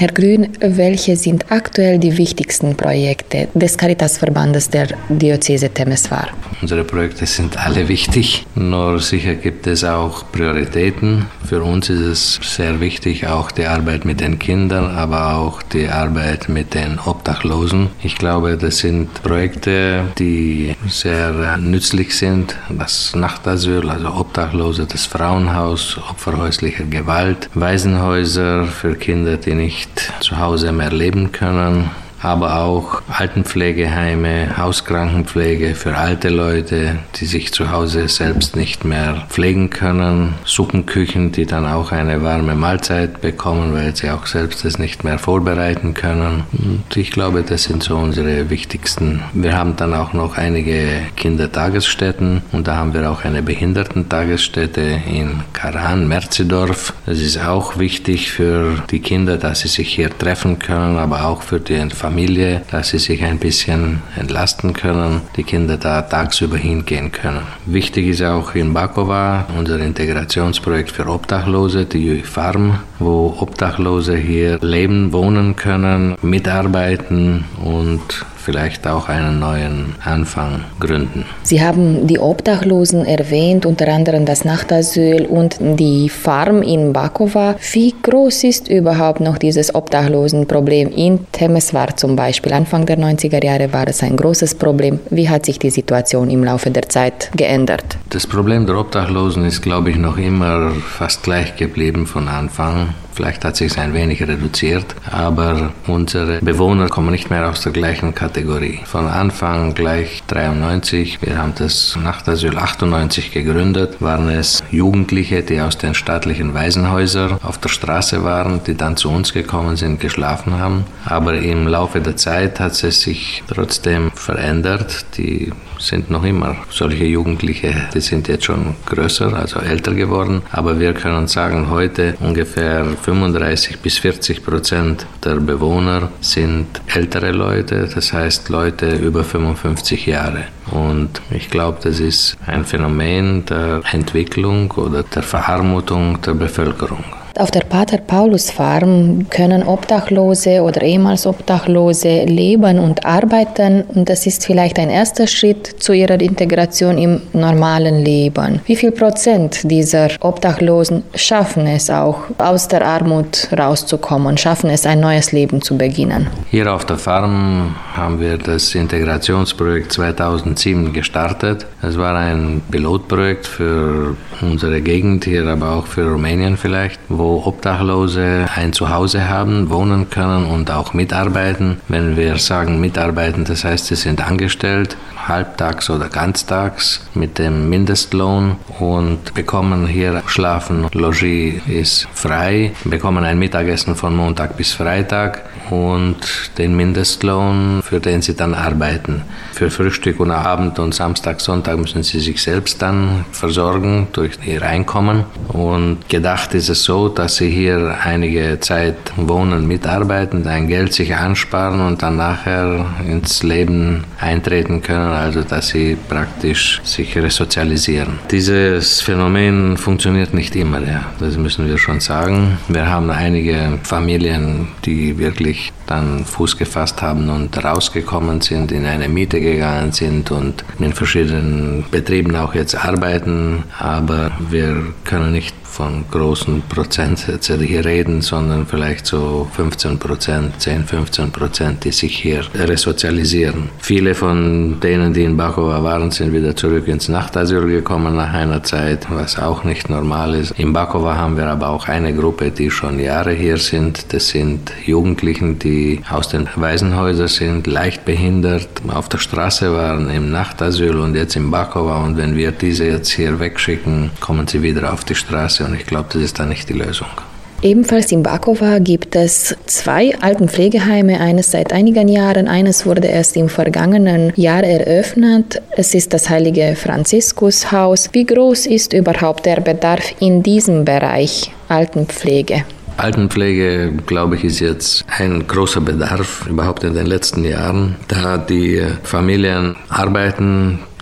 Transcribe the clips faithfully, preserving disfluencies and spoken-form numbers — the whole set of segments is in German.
Herr Grün, welche sind aktuell die wichtigsten Projekte des Caritasverbandes der Diözese Temeswar? Unsere Projekte sind alle wichtig, nur sicher gibt es auch Prioritäten. Für uns ist es sehr wichtig, auch die Arbeit mit den Kindern, aber auch die Arbeit mit den Obdachlosen. Ich glaube, das sind Projekte, die sehr nützlich sind. Das Nachtasyl, also Obdachlose, das Frauenhaus, Opfer häuslicher Gewalt, Waisenhäuser für Kinder, die nicht zu Hause mehr leben können, aber auch Altenpflegeheime, Hauskrankenpflege für alte Leute, die sich zu Hause selbst nicht mehr pflegen können, Suppenküchen, die dann auch eine warme Mahlzeit bekommen, weil sie auch selbst es nicht mehr vorbereiten können. Und ich glaube, das sind so unsere wichtigsten. Wir haben dann auch noch einige Kindertagesstätten und da haben wir auch eine Behindertentagesstätte in Karan, Merzidorf. Das ist auch wichtig für die Kinder, dass sie sich hier treffen können, aber auch für die Familie. Familie, dass sie sich ein bisschen entlasten können, die Kinder da tagsüber hingehen können. Wichtig ist auch in Bakova unser Integrationsprojekt für Obdachlose, die Farm, wo Obdachlose hier leben, wohnen können, mitarbeiten und vielleicht auch einen neuen Anfang gründen. Sie haben die Obdachlosen erwähnt, unter anderem das Nachtasyl und die Farm in Bakova. Wie groß ist überhaupt noch dieses Obdachlosenproblem in Temeswar zum Beispiel? Anfang der neunziger Jahre war es ein großes Problem. Wie hat sich die Situation im Laufe der Zeit geändert? Das Problem der Obdachlosen ist, glaube ich, noch immer fast gleich geblieben von Anfang. Vielleicht hat sich es ein wenig reduziert, aber unsere Bewohner kommen nicht mehr aus der gleichen Kategorie. Von Anfang gleich dreiundneunzig, wir haben das Nachtasyl achtundneunzig gegründet, waren es Jugendliche, die aus den staatlichen Waisenhäusern auf der Straße waren, die dann zu uns gekommen sind, geschlafen haben. Aber im Laufe der Zeit hat es sich trotzdem verändert. Die sind noch immer solche Jugendliche, die sind jetzt schon größer, also älter geworden. Aber wir können sagen, heute ungefähr fünfunddreißig bis vierzig Prozent der Bewohner sind ältere Leute, das heißt Leute über fünfundfünfzig Jahre. Und ich glaube, das ist ein Phänomen der Entwicklung oder der Verarmutung der Bevölkerung. Auf der Pater Paulus Farm können Obdachlose oder ehemals Obdachlose leben und arbeiten und das ist vielleicht ein erster Schritt zu ihrer Integration im normalen Leben. Wie viel Prozent dieser Obdachlosen schaffen es auch, aus der Armut rauszukommen, schaffen es, ein neues Leben zu beginnen? Hier auf der Farm haben wir das Integrationsprojekt zweitausendsieben gestartet. Es war ein Pilotprojekt für unsere Gegend hier, aber auch für Rumänien vielleicht, wo Obdachlose ein Zuhause haben, wohnen können und auch mitarbeiten. Wenn wir sagen mitarbeiten, das heißt, sie sind angestellt, halbtags oder ganztags mit dem Mindestlohn und bekommen hier Schlafen, Logis ist frei, bekommen ein Mittagessen von Montag bis Freitag und den Mindestlohn, für den sie dann arbeiten. Für Frühstück und Abend und Samstag, Sonntag müssen sie sich selbst dann versorgen durch ihr Einkommen. Und gedacht ist es so, dass sie hier einige Zeit wohnen, mitarbeiten, ein Geld sich ansparen und dann nachher ins Leben eintreten können, also dass sie praktisch sich resozialisieren. Dieses Phänomen funktioniert nicht immer, ja, das müssen wir schon sagen. Wir haben einige Familien, die wirklich dann Fuß gefasst haben und rausgekommen sind, in eine Miete gegangen sind und in verschiedenen Betrieben auch jetzt arbeiten, aber wir können nicht von großen Prozentsätzen hier reden, sondern vielleicht so fünfzehn Prozent, zehn, fünfzehn Prozent, die sich hier resozialisieren. Viele von denen, die in Bakova waren, sind wieder zurück ins Nachtasyl gekommen nach einer Zeit, was auch nicht normal ist. In Bakova haben wir aber auch eine Gruppe, die schon Jahre hier sind. Das sind Jugendlichen, die aus den Waisenhäusern sind, leicht behindert, auf der Straße waren, im Nachtasyl und jetzt in Bakova. Und wenn wir diese jetzt hier wegschicken, kommen sie wieder auf die Straße. Und ich glaube, das ist dann nicht die Lösung. Ebenfalls in Bakova gibt es zwei Altenpflegeheime, eines seit einigen Jahren, eines wurde erst im vergangenen Jahr eröffnet. Es ist das Heilige Franziskushaus. Wie groß ist überhaupt der Bedarf in diesem Bereich Altenpflege? Altenpflege, glaube ich, ist jetzt ein großer Bedarf, überhaupt in den letzten Jahren, da die Familien arbeiten,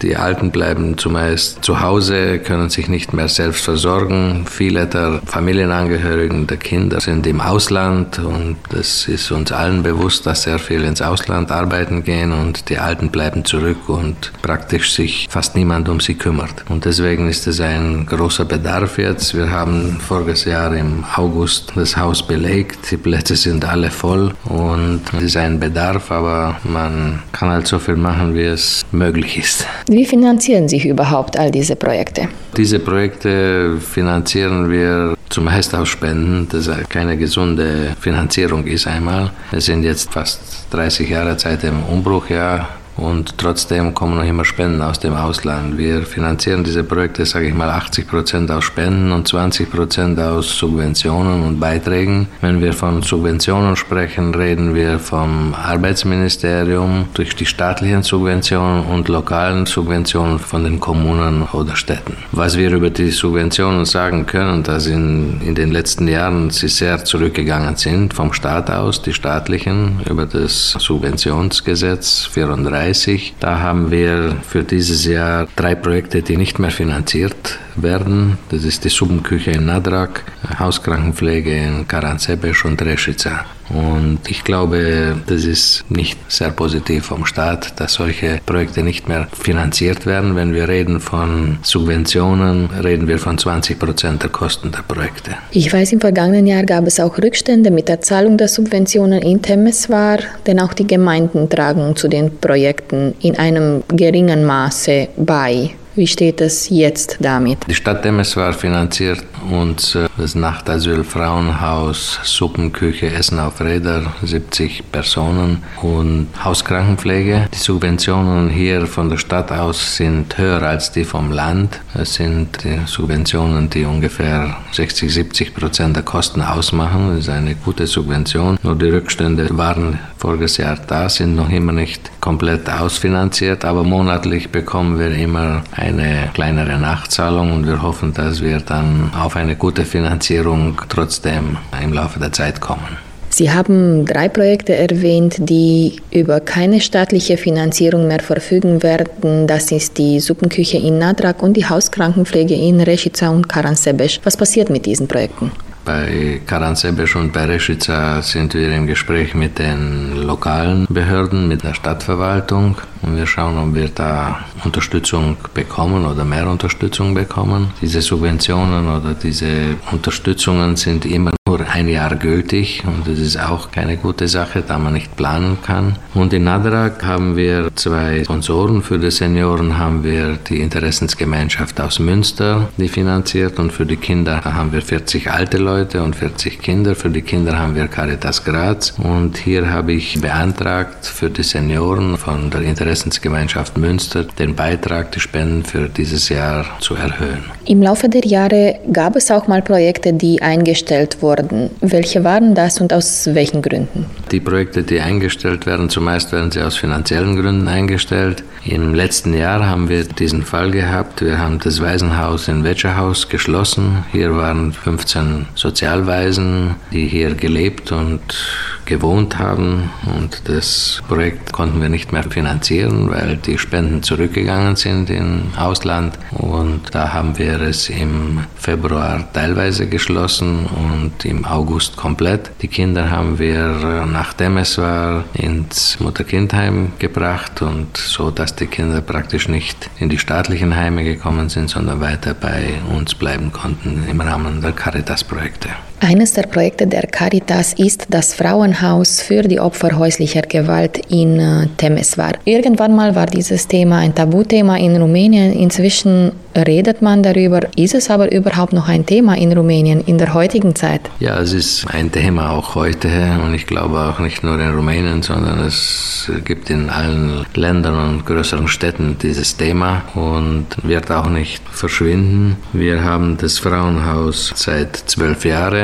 Die Alten bleiben zumeist zu Hause, können sich nicht mehr selbst versorgen. Viele der Familienangehörigen, der Kinder sind im Ausland und es ist uns allen bewusst, dass sehr viele ins Ausland arbeiten gehen und die Alten bleiben zurück und praktisch sich fast niemand um sie kümmert. Und deswegen ist es ein großer Bedarf jetzt. Wir haben voriges Jahr im August das Haus belegt, die Plätze sind alle voll und es ist ein Bedarf, aber man kann halt so viel machen, wie es möglich ist. Wie finanzieren Sie überhaupt all diese Projekte? Diese Projekte finanzieren wir zumeist aus Spenden, das keine gesunde Finanzierung ist einmal. Wir sind jetzt fast dreißig Jahre seit dem Umbruchjahr. Und trotzdem kommen noch immer Spenden aus dem Ausland. Wir finanzieren diese Projekte, sage ich mal, achtzig Prozent aus Spenden und zwanzig Prozent aus Subventionen und Beiträgen. Wenn wir von Subventionen sprechen, reden wir vom Arbeitsministerium durch die staatlichen Subventionen und lokalen Subventionen von den Kommunen oder Städten. Was wir über die Subventionen sagen können, dass in, in den letzten Jahren sie sehr zurückgegangen sind vom Staat aus, die staatlichen, über das Subventionsgesetz vierunddreißig. Da haben wir für dieses Jahr drei Projekte, die nicht mehr finanziert werden. Das ist die Suppenküche in Nadrak, Hauskrankenpflege in Karansebeş und Rešica. Und ich glaube, das ist nicht sehr positiv vom Staat, dass solche Projekte nicht mehr finanziert werden. Wenn wir reden von Subventionen, reden wir von zwanzig Prozent der Kosten der Projekte. Ich weiß, im vergangenen Jahr gab es auch Rückstände mit der Zahlung der Subventionen in Temesvar, denn auch die Gemeinden tragen zu den Projekten in einem geringen Maße bei. Wie steht es jetzt damit? Die Stadt Temesvar finanziert uns das Nachtasyl Frauenhaus, Suppenküche, Essen auf Räder, siebzig Personen und Hauskrankenpflege. Die Subventionen hier von der Stadt aus sind höher als die vom Land. Es sind die Subventionen, die ungefähr sechzig, siebzig Prozent der Kosten ausmachen. Das ist eine gute Subvention. Nur die Rückstände waren voriges Jahr da, sind noch immer nicht komplett ausfinanziert, aber monatlich bekommen wir immer eine kleinere Nachzahlung und wir hoffen, dass wir dann auf eine gute Finanzierung trotzdem im Laufe der Zeit kommen. Sie haben drei Projekte erwähnt, die über keine staatliche Finanzierung mehr verfügen werden. Das ist die Suppenküche in Nadrak und die Hauskrankenpflege in Rešica und Karansebeş. Was passiert mit diesen Projekten? Bei Karansebeş und bei Rešica sind wir im Gespräch mit den lokalen Behörden, mit der Stadtverwaltung und wir schauen, ob wir da Unterstützung bekommen oder mehr Unterstützung bekommen. Diese Subventionen oder diese Unterstützungen sind immer nur ein Jahr gültig und das ist auch keine gute Sache, da man nicht planen kann. Und in Nadrak haben wir zwei Sponsoren. Für die Senioren haben wir die Interessensgemeinschaft aus Münster, die finanziert, und für die Kinder haben wir vierzig alte Leute und vierzig Kinder. Für die Kinder haben wir Caritas Graz und hier habe ich beantragt für die Senioren von der Interessensgemeinschaft Münster den Beitrag, die Spenden für dieses Jahr zu erhöhen. Im Laufe der Jahre gab es auch mal Projekte, die eingestellt wurden. Welche waren das und aus welchen Gründen? Die Projekte, die eingestellt werden, zumeist werden sie aus finanziellen Gründen eingestellt. Im letzten Jahr haben wir diesen Fall gehabt. Wir haben das Waisenhaus in Večerhaus geschlossen. Hier waren fünfzehn Sozialwaisen, die hier gelebt und gewohnt haben. Und das Projekt konnten wir nicht mehr finanzieren, weil die Spenden zurückgegangen sind im Ausland. Und da haben wir es im Februar teilweise geschlossen und im August komplett. Die Kinder haben wir nach Temesvar ins Mutter-Kind-Heim gebracht und so, dass die Kinder praktisch nicht in die staatlichen Heime gekommen sind, sondern weiter bei uns bleiben konnten im Rahmen der Caritas-Projekte. Eines der Projekte der Caritas ist das Frauenhaus für die Opfer häuslicher Gewalt in äh, Temesvar. Irgendwann mal war dieses Thema ein Tabuthema in Rumänien. Inzwischen redet man darüber. Ist es aber überhaupt noch ein Thema in Rumänien in der heutigen Zeit? Ja, es ist ein Thema auch heute und ich glaube auch nicht nur in Rumänien, sondern es gibt in allen Ländern und größeren Städten dieses Thema und wird auch nicht verschwinden. Wir haben das Frauenhaus seit zwölf Jahren.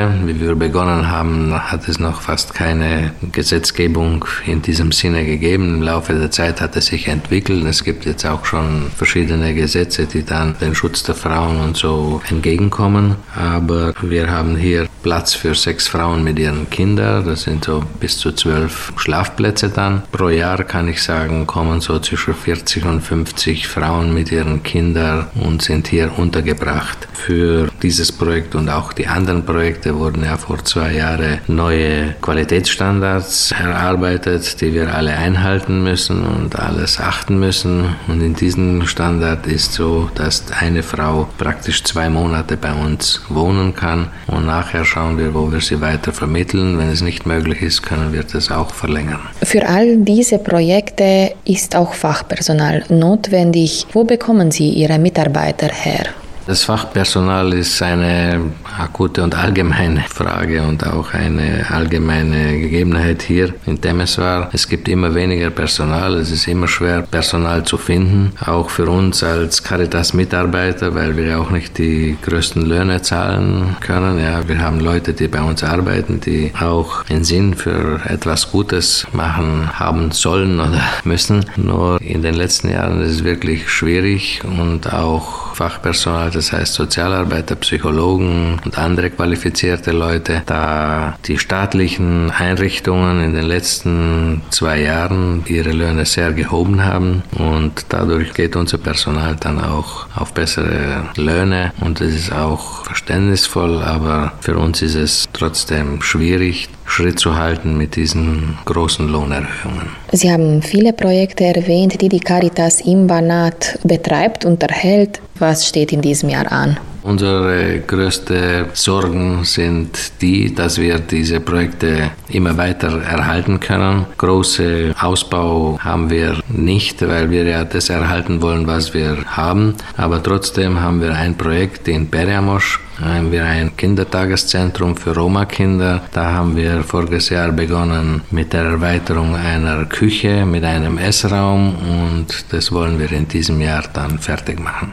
Jahre, wie wir begonnen haben, hat es noch fast keine Gesetzgebung in diesem Sinne gegeben. Im Laufe der Zeit hat es sich entwickelt. Es gibt jetzt auch schon verschiedene Gesetze, die dann den Schutz der Frauen und so entgegenkommen. Aber wir haben hier Platz für sechs Frauen mit ihren Kindern. Das sind so bis zu zwölf Schlafplätze dann. Pro Jahr kann ich sagen, kommen so zwischen vierzig und fünfzig Frauen mit ihren Kindern und sind hier untergebracht. Für dieses Projekt und auch die anderen Projekte wurden ja vor zwei Jahren neue Qualitätsstandards erarbeitet, die wir alle einhalten müssen und alles achten müssen. Und in diesem Standard ist so, dass eine Frau praktisch zwei Monate bei uns wohnen kann und nachher schauen wir, wo wir sie weiter vermitteln. Wenn es nicht möglich ist, können wir das auch verlängern. Für all diese Projekte ist auch Fachpersonal notwendig. Wo bekommen Sie Ihre Mitarbeiter her? Das Fachpersonal ist eine akute und allgemeine Frage und auch eine allgemeine Gegebenheit hier in Temeswar. Es gibt immer weniger Personal, es ist immer schwer, Personal zu finden, auch für uns als Caritas-Mitarbeiter, weil wir auch nicht die größten Löhne zahlen können. Ja, wir haben Leute, die bei uns arbeiten, die auch einen Sinn für etwas Gutes machen haben sollen oder müssen. Nur in den letzten Jahren ist es wirklich schwierig und auch Fachpersonal, das heißt Sozialarbeiter, Psychologen und andere qualifizierte Leute, da die staatlichen Einrichtungen in den letzten zwei Jahren ihre Löhne sehr gehoben haben und dadurch geht unser Personal dann auch auf bessere Löhne und es ist auch verständnisvoll, aber für uns ist es trotzdem schwierig, Schritt zu halten mit diesen großen Lohnerhöhungen. Sie haben viele Projekte erwähnt, die die Caritas im Banat betreibt und erhält. Was steht in diesem Jahr an? Unsere größten Sorgen sind die, dass wir diese Projekte immer weiter erhalten können. Große Ausbau haben wir nicht, weil wir ja das erhalten wollen, was wir haben. Aber trotzdem haben wir ein Projekt in Periamosch. Haben wir ein Kindertageszentrum für Roma-Kinder. Da haben wir voriges Jahr begonnen mit der Erweiterung einer Küche mit einem Essraum und das wollen wir in diesem Jahr dann fertig machen.